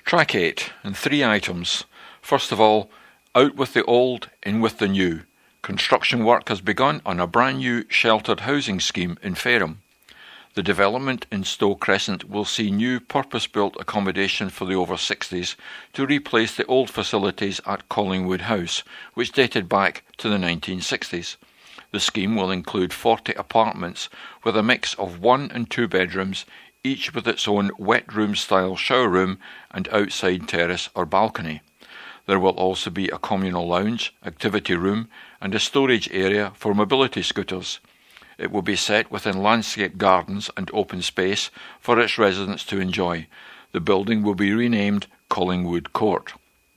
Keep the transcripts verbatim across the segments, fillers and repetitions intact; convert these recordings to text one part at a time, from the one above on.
Track eight, and three items. First of all, out with the old, in with the new. Construction work has begun on a brand new sheltered housing scheme in Fareham. The development in Stowe Crescent will see new purpose-built accommodation for the over sixties to replace the old facilities at Collingwood House, which dated back to the nineteen sixties. The scheme will include forty apartments with a mix of one and two bedrooms, each with its own wet room-style shower room and outside terrace or balcony. There will also be a communal lounge, activity room and a storage area for mobility scooters. It will be set within landscape gardens and open space for its residents to enjoy. The building will be renamed Collingwood Court.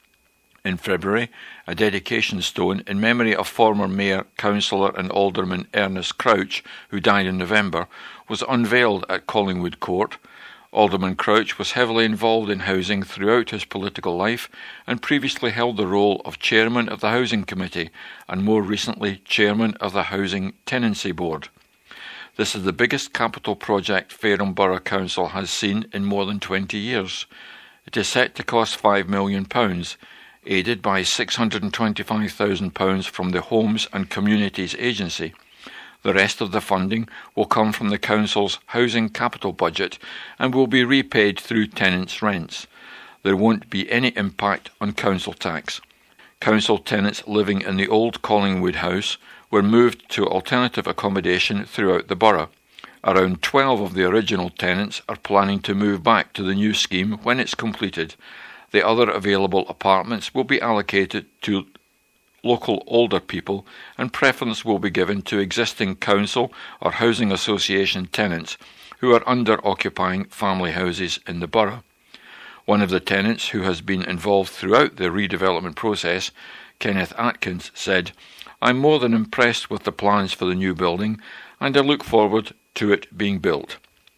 In February, a dedication stone in memory of former Mayor, Councillor and Alderman Ernest Crouch, who died in November, was unveiled at Collingwood Court. Alderman Crouch was heavily involved in housing throughout his political life and previously held the role of Chairman of the Housing Committee and more recently Chairman of the Housing Tenancy Board. This is the biggest capital project Fareham Borough Council has seen in more than twenty years. It is set to cost five million pounds, aided by six hundred twenty-five thousand pounds from the Homes and Communities Agency. The rest of the funding will come from the Council's housing capital budget and will be repaid through tenants' rents. There won't be any impact on council tax. Council tenants living in the old Collingwood House were moved to alternative accommodation throughout the borough. Around twelve of the original tenants are planning to move back to the new scheme when it's completed. The other available apartments will be allocated to local older people, and preference will be given to existing council or housing association tenants who are under-occupying family houses in the borough. One of the tenants who has been involved throughout the redevelopment process, Kenneth Atkins, said, "I'm more than impressed with the plans for the new building and I look forward to it being built."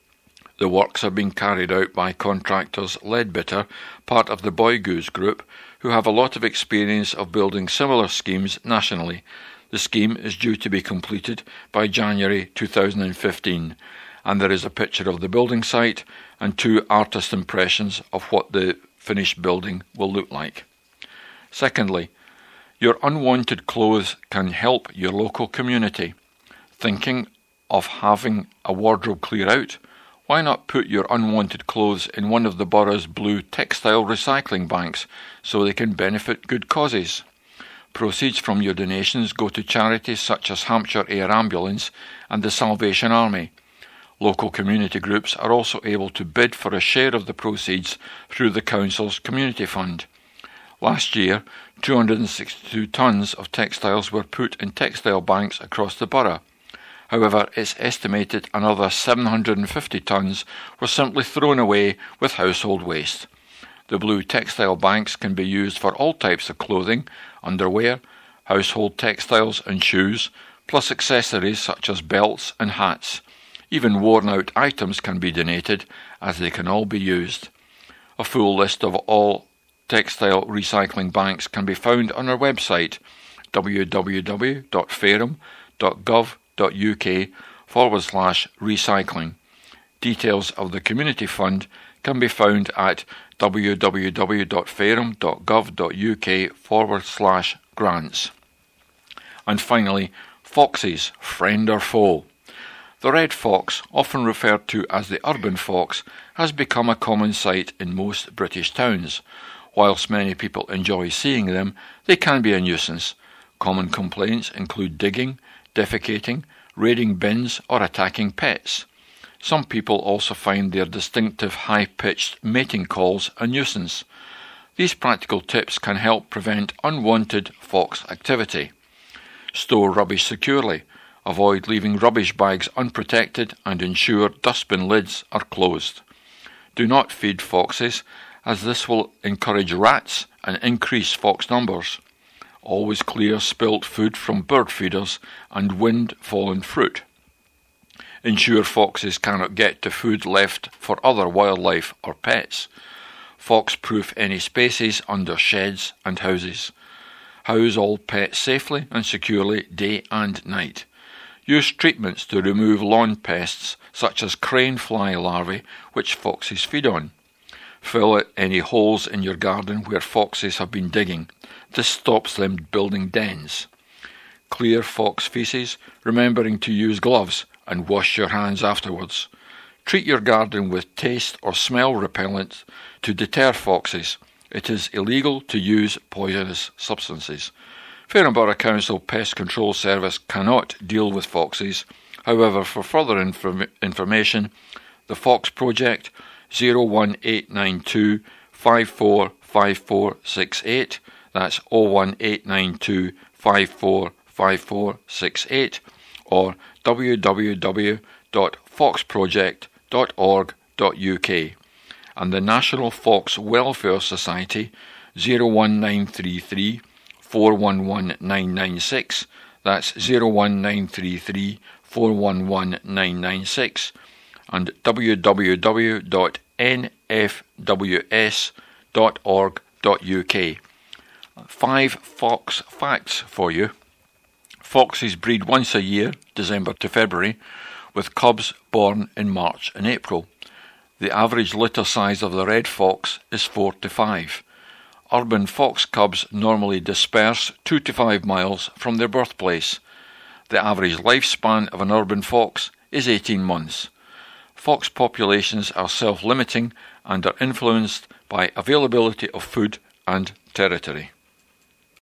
The works are being carried out by contractors Leadbitter, part of the Boygoose Group, who have a lot of experience of building similar schemes nationally. The scheme is due to be completed by January two thousand fifteen, and there is a picture of the building site and two artist impressions of what the finished building will look like. Secondly, your unwanted clothes can help your local community. Thinking of having a wardrobe clear out? Why not put your unwanted clothes in one of the borough's blue textile recycling banks so they can benefit good causes? Proceeds from your donations go to charities such as Hampshire Air Ambulance and the Salvation Army. Local community groups are also able to bid for a share of the proceeds through the Council's Community Fund. Last year, two hundred sixty-two tonnes of textiles were put in textile banks across the borough. However, it's estimated another seven hundred fifty tonnes were simply thrown away with household waste. The blue textile banks can be used for all types of clothing, underwear, household textiles and shoes, plus accessories such as belts and hats. Even worn-out items can be donated, as they can all be used. A full list of all textile recycling banks can be found on our website, w w w dot fareham dot gov dot u k forward slash recycling. Details of the Community Fund can be found at w w w dot fareham dot gov dot u k forward slash grants. And finally, foxes, friend or foe. The red fox, often referred to as the urban fox, has become a common sight in most British towns. Whilst many people enjoy seeing them, they can be a nuisance. Common complaints include digging, defecating, raiding bins or attacking pets. Some people also find their distinctive high-pitched mating calls a nuisance. These practical tips can help prevent unwanted fox activity. Store rubbish securely. Avoid leaving rubbish bags unprotected and ensure dustbin lids are closed. Do not feed foxes, as this will encourage rats and increase fox numbers. Always clear spilt food from bird feeders and wind-fallen fruit. Ensure foxes cannot get to food left for other wildlife or pets. Fox-proof any spaces under sheds and houses. House all pets safely and securely day and night. Use treatments to remove lawn pests such as crane fly larvae which foxes feed on. Fill any holes in your garden where foxes have been digging. This stops them building dens. Clear fox feces, remembering to use gloves and wash your hands afterwards. Treat your garden with taste or smell repellent to deter foxes. It is illegal to use poisonous substances. Fareham Borough Council Pest Control Service cannot deal with foxes. However, for further inform- information, the Fox Project zero one eight nine two five four five four six eight, that's zero one eight nine two five four five four six eight, or w w w dot fox project dot org dot u k, and the National Fox Welfare Society zero one nine three three four one one nine nine six, that's zero one nine three three four one one nine nine six, and w w w dot n f w s dot org dot u k. Five fox facts for you. Foxes breed once a year, December to February, with cubs born in March and April. The average litter size of the red fox is four to five. Urban fox cubs normally disperse two to five miles from their birthplace. The average lifespan of an urban fox is eighteen months. Fox populations are self-limiting and are influenced by availability of food and territory.